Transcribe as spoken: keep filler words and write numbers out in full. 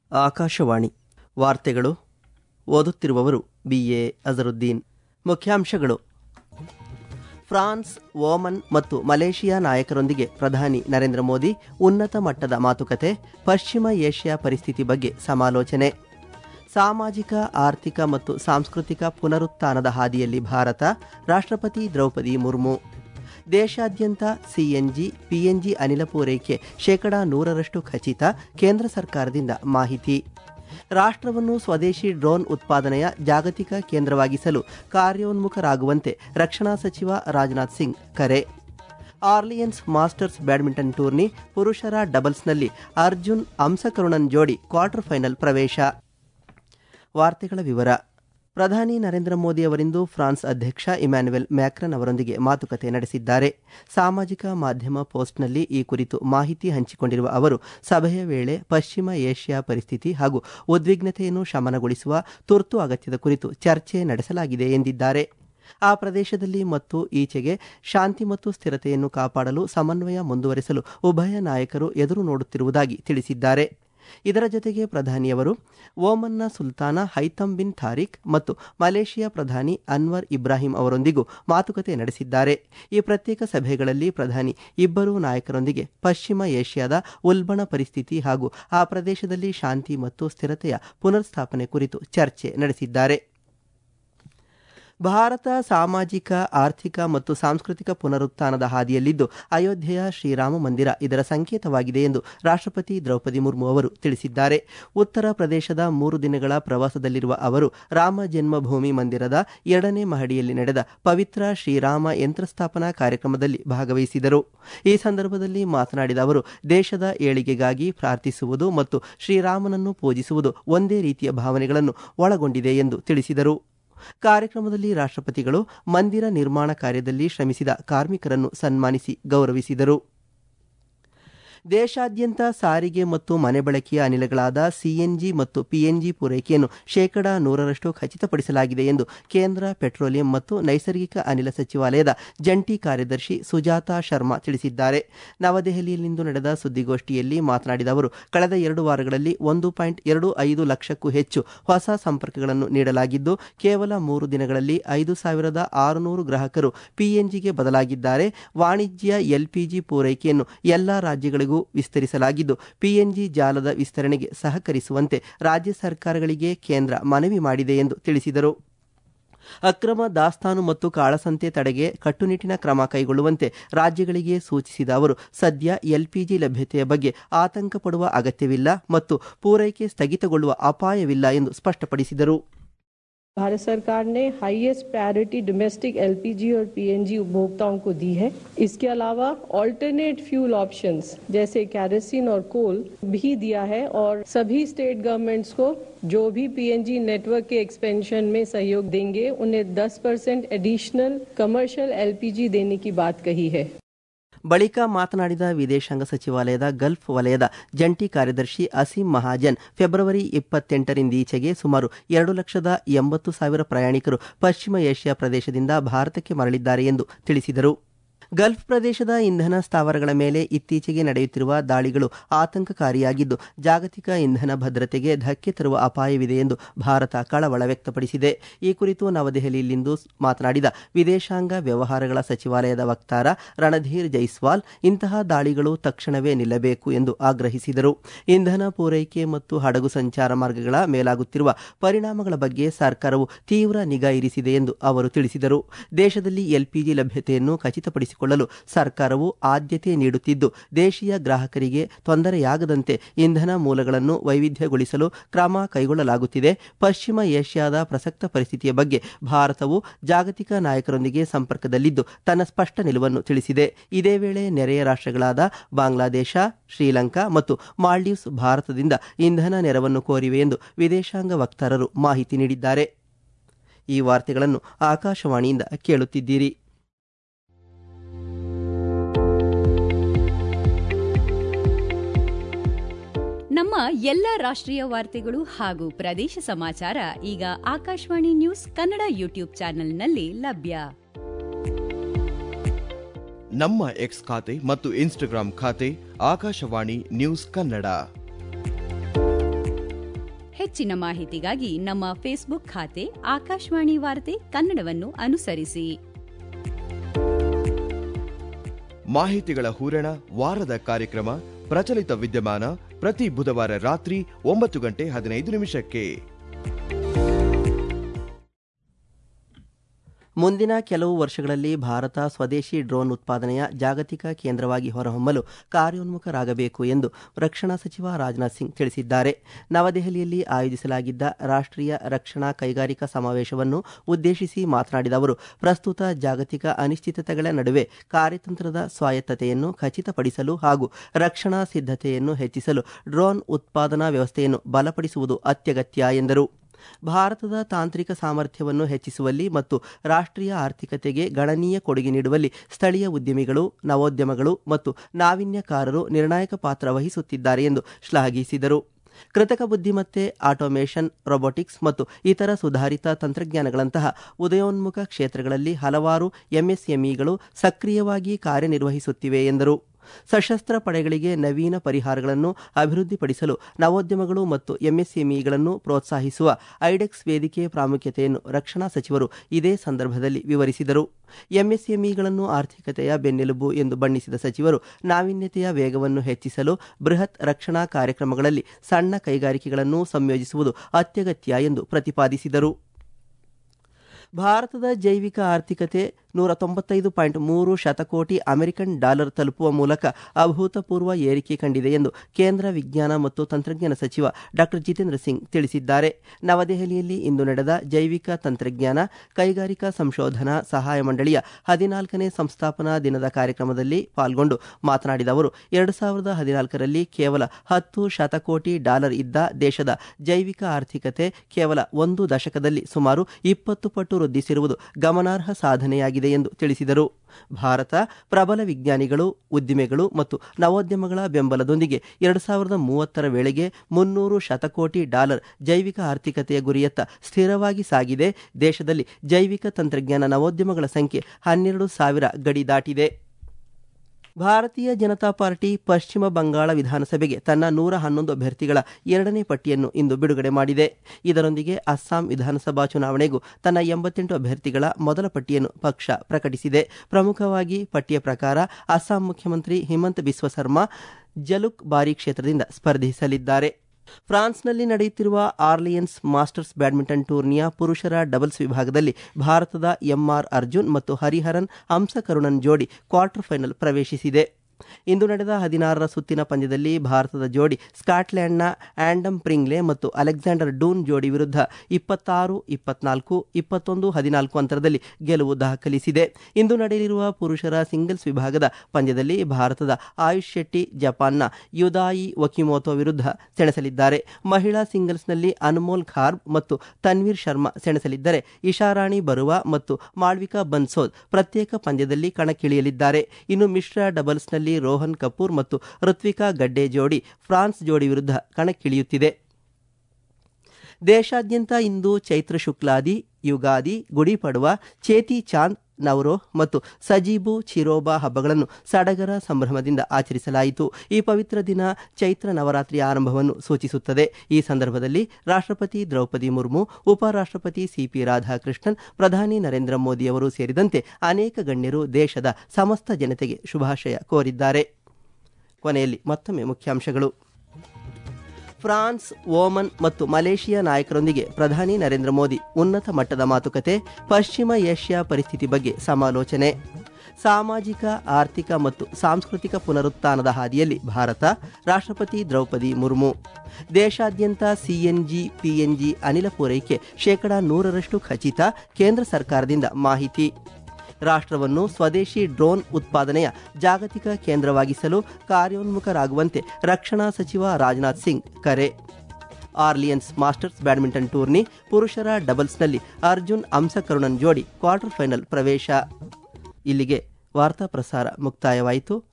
ಆಕಾಶವಾಣಿ ವಾರ್ತೆಗಳು. ಓದುತ್ತಿರುವವರು B A Azharuddin. ಮುಖ್ಯಾಂಶಗಳು: ಫ್ರಾನ್ಸ್, ಓಮನ್ ಮತ್ತು ಮಲೇಷಿಯಾ ನಾಯಕರೊಂದಿಗೆ ಪ್ರಧಾನಿ ನರೇಂದ್ರ ಮೋದಿ ಉನ್ನತ ಮಟ್ಟದ ಮಾತುಕತೆ. ಪಶ್ಚಿಮ ಏಷ್ಯಾ ಪರಿಸ್ಥಿತಿ ಬಗ್ಗೆ ಸಮಾಲೋಚನೆ. ಸಾಮಾಜಿಕ, ಆರ್ಥಿಕ ಮತ್ತು ಸಾಂಸ್ಕೃತಿಕ ಪುನರುತ್ಥಾನದ ಹಾದಿಯಲ್ಲಿ ಭಾರತ. ರಾಷ್ಟ್ರಪತಿ ದ್ರೌಪದಿ ಮುರ್ಮು. ದೇಶಾದ್ಯಂತ ಸಿಎನ್ಜಿ, ಪಿಎನ್ಜಿ ಅನಿಲ ಪೂರೈಕೆ ಶೇಕಡಾ ನೂರರಷ್ಟು ಖಚಿತ. ಕೇಂದ್ರ ಸರ್ಕಾರದಿಂದ ಮಾಹಿತಿ. ರಾಷ್ಟ್ರವನ್ನು ಸ್ವದೇಶಿ ಡ್ರೋನ್ ಉತ್ಪಾದನೆಯ ಜಾಗತಿಕ ಕೇಂದ್ರವಾಗಿಸಲು ಕಾರ್ಯೋನ್ಮುಖರಾಗುವಂತೆ ರಕ್ಷಣಾ ಸಚಿವ ರಾಜನಾಥ್ ಸಿಂಗ್ ಕರೆ. ಆರ್ಲಿಯನ್ಸ್ ಮಾಸ್ಟರ್ಸ್ ಬ್ಯಾಡ್ಮಿಂಟನ್ ಟೂರ್ನಿ ಪುರುಷರ ಡಬಲ್ಸ್ನಲ್ಲಿ ಅರ್ಜುನ್ ಅಂಸಕರುಣನ್ ಜೋಡಿ ಕ್ವಾರ್ಟರ್ ಫೈನಲ್ ಪ್ರವೇಶ. ವಾರ್ತೆಗಳ ವಿವರ. ಪ್ರಧಾನಿ ನರೇಂದ್ರ ಮೋದಿ ಅವರಿಂದು ಫ್ರಾನ್ಸ್ ಅಧ್ಯಕ್ಷ ಇಮ್ಯಾನ್ಯುಯಲ್ ಮ್ಯಾಕ್ರನ್ ಅವರೊಂದಿಗೆ ಮಾತುಕತೆ ನಡೆಸಿದ್ದಾರೆ. ಸಾಮಾಜಿಕ ಮಾಧ್ಯಮ ಪೋಸ್ಟ್ನಲ್ಲಿ ಈ ಕುರಿತು ಮಾಹಿತಿ ಹಂಚಿಕೊಂಡಿರುವ ಅವರು, ಸಭೆಯ ವೇಳೆ ಪಶ್ಚಿಮ ಏಷ್ಯಾ ಪರಿಸ್ಥಿತಿ ಹಾಗೂ ಉದ್ವಿಗ್ನತೆಯನ್ನು ಶಮನಗೊಳಿಸುವ ತುರ್ತು ಅಗತ್ಯದ ಕುರಿತು ಚರ್ಚೆ ನಡೆಸಲಾಗಿದೆ ಎಂದಿದ್ದಾರೆ. ಆ ಪ್ರದೇಶದಲ್ಲಿ ಮತ್ತು ಈಚೆಗೆ ಶಾಂತಿ ಮತ್ತು ಸ್ಥಿರತೆಯನ್ನು ಕಾಪಾಡಲು ಸಮನ್ವಯ ಮುಂದುವರೆಸಲು ಉಭಯ ನಾಯಕರು ಎದುರು ನೋಡುತ್ತಿರುವುದಾಗಿ ತಿಳಿಸಿದ್ದಾರೆ. ಇದರ ಜೊತೆಗೆ ಪ್ರಧಾನಿಯವರು ಓಮನ್ನ ಸುಲ್ತಾನ ಹೈಥಮ್ ಬಿನ್ ತಾರಿಕ್ ಮತ್ತು ಮಲೇಷಿಯಾ ಪ್ರಧಾನಿ ಅನ್ವರ್ ಇಬ್ರಾಹಿಂ ಅವರೊಂದಿಗೂ ಮಾತುಕತೆ ನಡೆಸಿದ್ದಾರೆ. ಈ ಪ್ರತ್ಯೇಕ ಸಭೆಗಳಲ್ಲಿ ಪ್ರಧಾನಿ ಇಬ್ಬರೂ ನಾಯಕರೊಂದಿಗೆ ಪಶ್ಚಿಮ ಏಷ್ಯಾದ ಉಲ್ಬಣ ಪರಿಸ್ಥಿತಿ ಹಾಗೂ ಆ ಪ್ರದೇಶದಲ್ಲಿ ಶಾಂತಿ ಮತ್ತು ಸ್ಥಿರತೆಯ ಪುನರ್ಸ್ಥಾಪನೆ ಕುರಿತು ಚರ್ಚೆ ನಡೆಸಿದ್ದಾರೆ. ಭಾರತ ಸಾಮಾಜಿಕ, ಆರ್ಥಿಕ ಮತ್ತು ಸಾಂಸ್ಕೃತಿಕ ಪುನರುತ್ಥಾನದ ಹಾದಿಯಲ್ಲಿದ್ದು, ಅಯೋಧ್ಯೆಯ ಶ್ರೀರಾಮ ಮಂದಿರ ಇದರ ಸಂಕೇತವಾಗಿದೆ ಎಂದು ರಾಷ್ಟ್ರಪತಿ ದ್ರೌಪದಿ ಮುರ್ಮು ಅವರು ತಿಳಿಸಿದ್ದಾರೆ. ಉತ್ತರ ಪ್ರದೇಶದ ಮೂರು ದಿನಗಳ ಪ್ರವಾಸದಲ್ಲಿರುವ ಅವರು ರಾಮ ಜನ್ಮಭೂಮಿ ಮಂದಿರದ ಎರಡನೇ ಮಹಡಿಯಲ್ಲಿ ನಡೆದ ಪವಿತ್ರ ಶ್ರೀರಾಮ ಯಂತ್ರಸ್ಥಾಪನಾ ಕಾರ್ಯಕ್ರಮದಲ್ಲಿ ಭಾಗವಹಿಸಿದರು. ಈ ಸಂದರ್ಭದಲ್ಲಿ ಮಾತನಾಡಿದ ಅವರು, ದೇಶದ ಏಳಿಗೆಗಾಗಿ ಪ್ರಾರ್ಥಿಸುವುದು ಮತ್ತು ಶ್ರೀರಾಮನನ್ನು ಪೂಜಿಸುವುದು ಒಂದೇ ರೀತಿಯ ಭಾವನೆಗಳನ್ನು ಒಳಗೊಂಡಿದೆ ಎಂದು ತಿಳಿಸಿದರು. ಕಾರ್ಯಕ್ರಮದಲ್ಲಿ ರಾಷ್ಟ್ರಪತಿಗಳು ಮಂದಿರ ನಿರ್ಮಾಣ ಕಾರ್ಯದಲ್ಲಿ ಶ್ರಮಿಸಿದ ಕಾರ್ಮಿಕರನ್ನು ಸನ್ಮಾನಿಸಿ ಗೌರವಿಸಿದರು. ದೇಶಾದ್ಯಂತ ಸಾರಿಗೆ ಮತ್ತು ಮನೆ ಬಳಕೆಯ ಅನಿಲಗಳಾದ ಸಿಎನ್ಜಿ ಮತ್ತು ಪಿಎನ್ಜಿ ಪೂರೈಕೆಯನ್ನು ಶೇಕಡಾ ನೂರರಷ್ಟು ಖಚಿತಪಡಿಸಲಾಗಿದೆ ಎಂದು ಕೇಂದ್ರ ಪೆಟ್ರೋಲಿಯಂ ಮತ್ತು ನೈಸರ್ಗಿಕ ಅನಿಲ ಸಚಿವಾಲಯದ ಜಂಟಿ ಕಾರ್ಯದರ್ಶಿ ಸುಜಾತಾ ಶರ್ಮಾ ತಿಳಿಸಿದ್ದಾರೆ. ನವದೆಹಲಿಯಲ್ಲಿಂದು ನಡೆದ ಸುದ್ದಿಗೋಷ್ಠಿಯಲ್ಲಿ ಮಾತನಾಡಿದ ಅವರು, ಕಳೆದ ಎರಡು ವಾರಗಳಲ್ಲಿ ಒಂದು ಪಾಯಿಂಟ್ ಎರಡು ಐದು ಲಕ್ಷಕ್ಕೂ ಹೆಚ್ಚು ಹೊಸ ಸಂಪರ್ಕಗಳನ್ನು ನೀಡಲಾಗಿದ್ದು, ಕೇವಲ ಮೂರು ದಿನಗಳಲ್ಲಿ ಐದು ಸಾವಿರದ ಆರುನೂರು ಗ್ರಾಹಕರು ಪಿಎನ್ಜಿಗೆ ಬದಲಾಗಿದ್ದಾರೆ. ವಾಣಿಜ್ಯ ಎಲ್ಪಿಜಿ ಪೂರೈಕೆಯನ್ನು ಎಲ್ಲಾ ರಾಜ್ಯಗಳಿಗೂ ವಿಸ್ತರಿಸಲಾಗಿದ್ದು, ಪಿಎನ್ಜಿ ಜಾಲದ ವಿಸ್ತರಣೆಗೆ ಸಹಕರಿಸುವಂತೆ ರಾಜ್ಯ ಸರ್ಕಾರಗಳಿಗೆ ಕೇಂದ್ರ ಮನವಿ ಮಾಡಿದೆ ಎಂದು ತಿಳಿಸಿದರು. ಅಕ್ರಮ ದಾಸ್ತಾನು ಮತ್ತು ಕಾಳಸಂತೆ ತಡೆಗೆ ಕಟ್ಟುನಿಟ್ಟಿನ ಕ್ರಮ ಕೈಗೊಳ್ಳುವಂತೆ ರಾಜ್ಯಗಳಿಗೆ ಸೂಚಿಸಿದ ಅವರು, ಸದ್ಯ ಎಲ್ಪಿಜಿ ಲಭ್ಯತೆಯ ಬಗ್ಗೆ ಆತಂಕ ಪಡುವ ಅಗತ್ಯವಿಲ್ಲ ಮತ್ತು ಪೂರೈಕೆ ಸ್ಥಗಿತಗೊಳ್ಳುವ ಅಪಾಯವಿಲ್ಲ ಎಂದು ಸ್ಪಷ್ಟಪಡಿಸಿದರು. भारत सरकार ने हाईएस्ट प्रायोरिटी डोमेस्टिक एलपीजी और पीएनजी उपभोक्ताओं को दी है. इसके अलावा ऑल्टरनेट फ्यूल ऑप्शंस जैसे कैरोसिन और कोल भी दिया है और सभी स्टेट गवर्नमेंट्स को जो भी पीएनजी नेटवर्क के एक्सपेंशन में सहयोग देंगे उन्हें दस परसेंट एडिशनल कमर्शियल एलपीजी देने की बात कही है. ಬಳಿಕ ಮಾತನಾಡಿದ ವಿದೇಶಾಂಗ ಸಚಿವಾಲಯದ ಗಲ್ಫ್ ವಲಯದ ಜಂಟಿ ಕಾರ್ಯದರ್ಶಿ ಅಸೀಂ ಮಹಾಜನ್, ಫೆಬ್ರವರಿ ಇಪ್ಪತ್ತೆಂಟರಿಂದೀಚೆಗೆ ಸುಮಾರು ಎರಡು ಲಕ್ಷದ ಎಂಬತ್ತು ಸಾವಿರ ಪ್ರಯಾಣಿಕರು ಪಶ್ಚಿಮ ಏಷ್ಯಾ ಪ್ರದೇಶದಿಂದ ಭಾರತಕ್ಕೆ ಮರಳಿದ್ದಾರೆ ಎಂದು ತಿಳಿಸಿದರು. ಗಲ್ಫ್ ಪ್ರದೇಶದ ಇಂಧನ ಸ್ಥಾವರಗಳ ಮೇಲೆ ಇತ್ತೀಚೆಗೆ ನಡೆಯುತ್ತಿರುವ ದಾಳಿಗಳು ಆತಂಕಕಾರಿಯಾಗಿದ್ದು, ಜಾಗತಿಕ ಇಂಧನ ಭದ್ರತೆಗೆ ಧಕ್ಕೆ ತರುವ ಅಪಾಯವಿದೆ ಎಂದು ಭಾರತ ಕಳವಳ ವ್ಯಕ್ತಪಡಿಸಿದೆ. ಈ ಕುರಿತು ನವದೆಹಲಿಯಲ್ಲಿಂದು ಮಾತನಾಡಿದ ವಿದೇಶಾಂಗ ವ್ಯವಹಾರಗಳ ಸಚಿವಾಲಯದ ವಕ್ತಾರ ರಣಧೀರ್ ಜೈಸ್ವಾಲ್, ಇಂತಹ ದಾಳಿಗಳು ತಕ್ಷಣವೇ ನಿಲ್ಲಬೇಕು ಎಂದು ಆಗ್ರಹಿಸಿದರು. ಇಂಧನ ಪೂರೈಕೆ ಮತ್ತು ಹಡಗು ಸಂಚಾರ ಮಾರ್ಗಗಳ ಮೇಲಾಗುತ್ತಿರುವ ಪರಿಣಾಮಗಳ ಬಗ್ಗೆ ಸರ್ಕಾರವು ತೀವ್ರ ನಿಗಾ ಇರಿಸಿದೆ ಎಂದು ಅವರು ತಿಳಿಸಿದರು. ದೇಶದಲ್ಲಿ ಎಲ್ಪಿಜಿ ಲಭ್ಯತೆಯನ್ನು ಖಚಿತಪಡಿಸಿಕೊಳ್ಳಲು ಸರ್ಕಾರವು ಆದ್ಯತೆ ನೀಡುತ್ತಿದ್ದು, ದೇಶೀಯ ಗ್ರಾಹಕರಿಗೆ ತೊಂದರೆಯಾಗದಂತೆ ಇಂಧನ ಮೂಲಗಳನ್ನು ವೈವಿಧ್ಯಗೊಳಿಸಲು ಕ್ರಮ ಕೈಗೊಳ್ಳಲಾಗುತ್ತಿದೆ. ಪಶ್ಚಿಮ ಏಷ್ಯಾದ ಪ್ರಸಕ್ತ ಪರಿಸ್ಥಿತಿಯ ಬಗ್ಗೆ ಭಾರತವು ಜಾಗತಿಕ ನಾಯಕರೊಂದಿಗೆ ಸಂಪರ್ಕದಲ್ಲಿದ್ದು, ತನ್ನ ಸ್ಪಷ್ಟ ನಿಲುವನ್ನು ತಿಳಿಸಿದೆ. ಇದೇ ವೇಳೆ ನೆರೆಯ ರಾಷ್ಟ್ರಗಳಾದ ಬಾಂಗ್ಲಾದೇಶ, ಶ್ರೀಲಂಕಾ ಮತ್ತು ಮಾಲ್ಡೀವ್ಸ್ ಭಾರತದಿಂದ ಇಂಧನ ನೆರವನ್ನು ಕೋರಿವೆ ಎಂದು ವಿದೇಶಾಂಗ ವಕ್ತಾರರು ಮಾಹಿತಿ ನೀಡಿದ್ದಾರೆ. ಈ ವಾರ್ತೆಗಳನ್ನು ಆಕಾಶವಾಣಿಯಿಂದ ಕೇಳುತ್ತಿದ್ದೀರಿ. ನಮ್ಮ ಎಲ್ಲ ರಾಷ್ಟ್ರೀಯ ವಾರ್ತೆಗಳು ಹಾಗೂ ಪ್ರದೇಶ ಸಮಾಚಾರ ಈಗ ಆಕಾಶವಾಣಿ ನ್ಯೂಸ್ ಕನ್ನಡ ಯೂಟ್ಯೂಬ್ ಚಾನೆಲ್ನಲ್ಲಿ ಲಭ್ಯ. ನಮ್ಮ ಎಕ್ಸ್ ಖಾತೆ ಮತ್ತು ಇನ್ಸ್ಟಾಗ್ರಾಂ ಖಾತೆ ಆಕಾಶವಾಣಿ ನ್ಯೂಸ್ ಕನ್ನಡ. ಹೆಚ್ಚಿನ ಮಾಹಿತಿಗಾಗಿ ನಮ್ಮ ಫೇಸ್ಬುಕ್ ಖಾತೆ ಆಕಾಶವಾಣಿ ವಾರ್ತೆ ಕನ್ನಡವನ್ನು ಅನುಸರಿಸಿ. ಮಾಹಿತಿಗಳ ಹೂರಣ ವಾರದ ಕಾರ್ಯಕ್ರಮ ಪ್ರಚಲಿತ ವಿದ್ಯಮಾನ ಪ್ರತಿ ಬುಧವಾರ ರಾತ್ರಿ ಒಂಬತ್ತು ಗಂಟೆ ಹದಿನೈದು ನಿಮಿಷಕ್ಕೆ. ಮುಂದಿನ ಕೆಲವು ವರ್ಷಗಳಲ್ಲಿ ಭಾರತ ಸ್ವದೇಶಿ ಡ್ರೋನ್ ಉತ್ಪಾದನೆಯ ಜಾಗತಿಕ ಕೇಂದ್ರವಾಗಿ ಹೊರಹೊಮ್ಮಲು ಕಾರ್ಯೋನ್ಮುಖರಾಗಬೇಕು ಎಂದು ರಕ್ಷಣಾ ಸಚಿವ ರಾಜನಾಥ್ ಸಿಂಗ್ ತಿಳಿಸಿದ್ದಾರೆ. ನವದೆಹಲಿಯಲ್ಲಿ ಆಯೋಜಿಸಲಾಗಿದ್ದ ರಾಷ್ಟ್ರೀಯ ರಕ್ಷಣಾ ಕೈಗಾರಿಕಾ ಸಮಾವೇಶವನ್ನು ಉದ್ದೇಶಿಸಿ ಮಾತನಾಡಿದ ಅವರು, ಪ್ರಸ್ತುತ ಜಾಗತಿಕ ಅನಿಶ್ಚಿತತೆಗಳ ನಡುವೆ ಕಾರ್ಯತಂತ್ರದ ಸ್ವಾಯತ್ತತೆಯನ್ನು ಖಚಿತಪಡಿಸಲು ಹಾಗೂ ರಕ್ಷಣಾ ಸಿದ್ಧತೆಯನ್ನು ಹೆಚ್ಚಿಸಲು ಡ್ರೋನ್ ಉತ್ಪಾದನಾ ವ್ಯವಸ್ಥೆಯನ್ನು ಬಲಪಡಿಸುವುದು ಅತ್ಯಗತ್ಯ ಎಂದರು. ಭಾರತದ ತಾಂತ್ರಿಕ ಸಾಮರ್ಥ್ಯವನ್ನು ಹೆಚ್ಚಿಸುವಲ್ಲಿ ಮತ್ತು ರಾಷ್ಟ್ರೀಯ ಆರ್ಥಿಕತೆಗೆ ಗಣನೀಯ ಕೊಡುಗೆ ನೀಡುವಲ್ಲಿ ಸ್ಥಳೀಯ ಉದ್ಯಮಿಗಳು, ನವೋದ್ಯಮಗಳು ಮತ್ತು ನಾವೀನ್ಯಕಾರರು ನಿರ್ಣಾಯಕ ಪಾತ್ರ ವಹಿಸುತ್ತಿದ್ದಾರೆ ಎಂದು ಶ್ಲಾಘಿಸಿದರು. ಕೃತಕ ಬುದ್ಧಿಮತ್ತೆ, ಆಟೋಮೇಷನ್, ರೊಬೊಟಿಕ್ಸ್ ಮತ್ತು ಇತರ ಸುಧಾರಿತ ತಂತ್ರಜ್ಞಾನಗಳಂತಹ ಉದಯೋನ್ಮುಖ ಕ್ಷೇತ್ರಗಳಲ್ಲಿ ಹಲವಾರು ಎಂಎಸ್ಎಂಇಗಳು ಸಕ್ರಿಯವಾಗಿ ಕಾರ್ಯನಿರ್ವಹಿಸುತ್ತಿವೆ ಎಂದರು. ಸಶಸ್ತ್ರ ಪಡೆಗಳಿಗೆ ನವೀನ ಪರಿಹಾರಗಳನ್ನು ಅಭಿವೃದ್ಧಿಪಡಿಸಲು ನವೋದ್ಯಮಗಳು ಮತ್ತು ಎಂಎಸ್ಎಂಇಗಳನ್ನು ಪ್ರೋತ್ಸಾಹಿಸುವ ಐಡೆಕ್ಸ್ ವೇದಿಕೆಯ ಪ್ರಾಮುಖ್ಯತೆಯನ್ನು ರಕ್ಷಣಾ ಸಚಿವರು ಇದೇ ಸಂದರ್ಭದಲ್ಲಿ ವಿವರಿಸಿದರು. ಎಂಎಸ್ಎಂಇಗಳನ್ನು ಆರ್ಥಿಕತೆಯ ಬೆನ್ನೆಲುಬು ಎಂದು ಬಣ್ಣಿಸಿದ ಸಚಿವರು, ನಾವೀನ್ಯತೆಯ ವೇಗವನ್ನು ಹೆಚ್ಚಿಸಲು ಬೃಹತ್ ರಕ್ಷಣಾ ಕಾರ್ಯಕ್ರಮಗಳಲ್ಲಿ ಸಣ್ಣ ಕೈಗಾರಿಕೆಗಳನ್ನು ಸಂಯೋಜಿಸುವುದು ಅತ್ಯಗತ್ಯ ಎಂದು ಪ್ರತಿಪಾದಿಸಿದರು. ಭಾರತದ ಜೈವಿಕ ಆರ್ಥಿಕತೆ ನೂರ ತೊಂಬತ್ತೈದು ಪಾಯಿಂಟ್ ಮೂರು ಶತಕೋಟಿ ಅಮೆರಿಕನ್ ಡಾಲರ್ ತಲುಪುವ ಮೂಲಕ ಅಭೂತಪೂರ್ವ ಏರಿಕೆ ಕಂಡಿದೆ ಎಂದು ಕೇಂದ್ರ ವಿಜ್ಞಾನ ಮತ್ತು ತಂತ್ರಜ್ಞಾನ ಸಚಿವ ಡಾ ಜಿತೇಂದ್ರ ಸಿಂಗ್ ತಿಳಿಸಿದ್ದಾರೆ. ನವದೆಹಲಿಯಲ್ಲಿ ಇಂದು ನಡೆದ ಜೈವಿಕ ತಂತ್ರಜ್ಞಾನ ಕೈಗಾರಿಕಾ ಸಂಶೋಧನಾ ಸಹಾಯ ಮಂಡಳಿಯ ಹದಿನಾಲ್ಕನೇ ಸಂಸ್ಥಾಪನಾ ದಿನದ ಕಾರ್ಯಕ್ರಮದಲ್ಲಿ ಪಾಲ್ಗೊಂಡು ಮಾತನಾಡಿದ ಅವರು, ಎರಡು ಸಾವಿರದ ಹದಿನಾಲ್ಕರಲ್ಲಿ ಕೇವಲ ಹತ್ತು ಶತಕೋಟಿ ಡಾಲರ್ ಇದ್ದ ದೇಶದ ಜೈವಿಕ ಆರ್ಥಿಕತೆ ಕೇವಲ ಒಂದು ದಶಕದಲ್ಲಿ ಸುಮಾರು ಇಪ್ಪತ್ತು ಪಟ್ಟು ವೃದ್ಧಿಸಿರುವುದು ಗಮನಾರ್ಹ ಸಾಧನೆಯಾಗಿದೆ ಎಂದು ತಿಳಿಸಿದರು. ಭಾರತ ಪ್ರಬಲ ವಿಜ್ಞಾನಿಗಳು, ಉದ್ದಿಮೆಗಳು ಮತ್ತು ನವೋದ್ಯಮಗಳ ಬೆಂಬಲದೊಂದಿಗೆ ಎರಡು ಸಾವಿರದ ಮೂವತ್ತರ ವೇಳೆಗೆ ಮುನ್ನೂರು ಶತಕೋಟಿ ಡಾಲರ್ ಜೈವಿಕ ಆರ್ಥಿಕತೆಯ ಗುರಿಯತ್ತ ಸ್ಥಿರವಾಗಿ ಸಾಗಿದೆ. ದೇಶದಲ್ಲಿ ಜೈವಿಕ ತಂತ್ರಜ್ಞಾನ ನವೋದ್ಯಮಗಳ ಸಂಖ್ಯೆ ಹನ್ನೆರಡು ಸಾವಿರ ಗಡಿ ದಾಟಿದೆ. ಭಾರತೀಯ ಜನತಾ ಪಾರ್ಟಿ ಪಶ್ಚಿಮ ಬಂಗಾಳ ವಿಧಾನಸಭೆಗೆ ತನ್ನ ನೂರ ಹನ್ನೊಂದು ಅಭ್ಯರ್ಥಿಗಳ ಎರಡನೇ ಪಟ್ಟಿಯನ್ನು ಇಂದು ಬಿಡುಗಡೆ ಮಾಡಿದೆ. ಇದರೊಂದಿಗೆ ಅಸ್ಸಾಂ ವಿಧಾನಸಭಾ ಚುನಾವಣೆಗೂ ತನ್ನ ಎಂಬತ್ತೆಂಟು ಅಭ್ಯರ್ಥಿಗಳ ಮೊದಲ ಪಟ್ಟಿಯನ್ನು ಪಕ್ಷ ಪ್ರಕಟಿಸಿದೆ. ಪ್ರಮುಖವಾಗಿ ಪಟ್ಟಿಯ ಪ್ರಕಾರ ಅಸ್ಸಾಂ ಮುಖ್ಯಮಂತ್ರಿ ಹಿಮಂತ ಬಿಸ್ವ ಸರ್ಮಾ ಜಲುಕ್ ಬಾರಿ ಕ್ಷೇತ್ರದಿಂದ ಸ್ಪರ್ಧಿಸಲಿದ್ದಾರೆ. ಫ್ರಾನ್ಸ್ನಲ್ಲಿ ನಡೆಯುತ್ತಿರುವ ಆರ್ಲಿಯನ್ಸ್ ಮಾಸ್ಟರ್ಸ್ ಬ್ಯಾಡ್ಮಿಂಟನ್ ಟೂರ್ನಿಯ ಪುರುಷರ ಡಬಲ್ಸ್ ವಿಭಾಗದಲ್ಲಿ ಭಾರತದ ಎಂಆರ್ ಅರ್ಜುನ್ ಮತ್ತು ಹರಿಹರನ್ ಹಂಸಕರುಣನ್ ಜೋಡಿ ಕ್ವಾರ್ಟರ್ ಫೈನಲ್ ಪ್ರವೇಶಿಸಿದೆ. ಇಂದು ನಡೆದ ಹದಿನಾರರ ಸುತ್ತಿನ ಪಂದ್ಯದಲ್ಲಿ ಭಾರತದ ಜೋಡಿ ಸ್ಕಾಟ್ಲೆಂಡ್ನ ಆಂಡಮ್ ಪ್ರಿಂಗ್ಲೆ ಮತ್ತು ಅಲೆಕ್ಸಾಂಡರ್ ಡೂನ್ ಜೋಡಿ ವಿರುದ್ಧ ಇಪ್ಪತ್ತಾರು ಇಪ್ಪತ್ನಾಲ್ಕು ಇಪ್ಪತ್ತೊಂದು ಹದಿನಾಲ್ಕು ಅಂತರದಲ್ಲಿ ಗೆಲುವು ದಾಖಲಿಸಿದೆ. ಇಂದು ನಡೆಯಲಿರುವ ಪುರುಷರ ಸಿಂಗಲ್ಸ್ ವಿಭಾಗದ ಪಂದ್ಯದಲ್ಲಿ ಭಾರತದ ಆಯುಷ್ ಶೆಟ್ಟಿ ಜಪಾನ್ನ ಯುದಾಯಿ ವಕಿಮೋಟೊ ವಿರುದ್ಧ ಸೆಣಸಲಿದ್ದಾರೆ. ಮಹಿಳಾ ಸಿಂಗಲ್ಸ್ನಲ್ಲಿ ಅನ್ಮೋಲ್ ಖಾರ್ಬ್ ಮತ್ತು ತನ್ವೀರ್ ಶರ್ಮಾ ಸೆಣಸಲಿದ್ದರೆ ಇಶಾರಾಣಿ ಬರುವ ಮತ್ತು ಮಾಳ್ವಿಕಾ ಬನ್ಸೋದ್ ಪ್ರತ್ಯೇಕ ಪಂದ್ಯದಲ್ಲಿ ಕಣಕ್ಕಿಳಿಯಲಿದ್ದಾರೆ. ಇನ್ನು ಮಿಶ್ರ ಡಬಲ್ಸ್ನಲ್ಲಿ ರೋಹನ್ ಕಪೂರ್ ಮತ್ತು ಋತ್ವಿಕಾ ಗಡ್ಡೆ ಜೋಡಿ ಫ್ರಾನ್ಸ್ ಜೋಡಿ ವಿರುದ್ಧ ಕಣಕ್ಕಿಳಿಯುತ್ತಿದೆ. ದೇಶಾದ್ಯಂತ ಇಂದು ಚೈತ್ರ ಶುಕ್ಲಾದಿ, ಯುಗಾದಿ, ಗುಡಿ ಪಡ್ವಾ, ಚೇತಿ ಚಾಂದ್, ನವರೋ ಮತ್ತು ಸಜೀಬು ಚಿರೋಬಾ ಹಬ್ಬಗಳನ್ನು ಸಡಗರ ಸಂಭ್ರಮದಿಂದ ಆಚರಿಸಲಾಯಿತು. ಈ ಪವಿತ್ರ ದಿನ ಚೈತ್ರ ನವರಾತ್ರಿಯ ಆರಂಭವನ್ನು ಸೂಚಿಸುತ್ತದೆ. ಈ ಸಂದರ್ಭದಲ್ಲಿ ರಾಷ್ಟ್ರಪತಿ ದ್ರೌಪದಿ ಮುರ್ಮು, ಉಪರಾಷ್ಟ್ರಪತಿ ಸಿಪಿ ರಾಧಾಕೃಷ್ಣನ್, ಪ್ರಧಾನಿ ನರೇಂದ್ರ ಮೋದಿಯವರು ಸೇರಿದಂತೆ ಅನೇಕ ಗಣ್ಯರು ದೇಶದ ಸಮಸ್ತ ಜನತೆಗೆ ಶುಭಾಶಯ ಕೋರಿದ್ದಾರೆ. ಕೊನೆಯಲ್ಲಿ ಮತ್ತೊಮ್ಮೆ ಮುಖ್ಯಾಂಶಗಳು. ಫ್ರಾನ್ಸ್, ಓಮನ್ ಮತ್ತು ಮಲೇಷಿಯಾ ನಾಯಕರೊಂದಿಗೆ ಪ್ರಧಾನಿ ನರೇಂದ್ರ ಮೋದಿ ಉನ್ನತ ಮಟ್ಟದ ಮಾತುಕತೆ, ಪಶ್ಚಿಮ ಏಷ್ಯಾ ಪರಿಸ್ಥಿತಿ ಬಗ್ಗೆ ಸಮಾಲೋಚನೆ. ಸಾಮಾಜಿಕ, ಆರ್ಥಿಕ ಮತ್ತು ಸಾಂಸ್ಕೃತಿಕ ಪುನರುತ್ಥಾನದ ಹಾದಿಯಲ್ಲಿ ಭಾರತ, ರಾಷ್ಟ್ರಪತಿ ದ್ರೌಪದಿ ಮುರ್ಮು. ದೇಶಾದ್ಯಂತ ಸಿಎನ್ಜಿ, ಪಿಎನ್ಜಿ ಅನಿಲ ಪೂರೈಕೆ ಶೇಕಡಾ ನೂರರಷ್ಟು ಖಚಿತ, ಕೇಂದ್ರ ಸರ್ಕಾರದಿಂದ ಮಾಹಿತಿ. ರಾಷ್ಟ್ರವನ್ನು ಸ್ವದೇಶಿ ಡ್ರೋನ್ ಉತ್ಪಾದನೆಯ ಜಾಗತಿಕ ಕೇಂದ್ರವಾಗಿಸಲು ಕಾರ್ಯೋನ್ಮುಖರಾಗುವಂತೆ ರಕ್ಷಣಾ ಸಚಿವ ರಾಜನಾಥ್ ಸಿಂಗ್ ಕರೆ. ಆರ್ಲಿಯನ್ಸ್ ಮಾಸ್ಟರ್ಸ್ ಬ್ಯಾಡ್ಮಿಂಟನ್ ಟೂರ್ನಿ ಪುರುಷರ ಡಬಲ್ಸ್ನಲ್ಲಿ ಅರ್ಜುನ್ ಹಂಸಕರುಣನ್ ಜೋಡಿ ಕ್ವಾರ್ಟರ್ ಫೈನಲ್ ಪ್ರವೇಶ. ಇಲ್ಲಿಗೆ ವಾರ್ತಾ ಪ್ರಸಾರ ಮುಕ್ತಾಯವಾಯಿತು.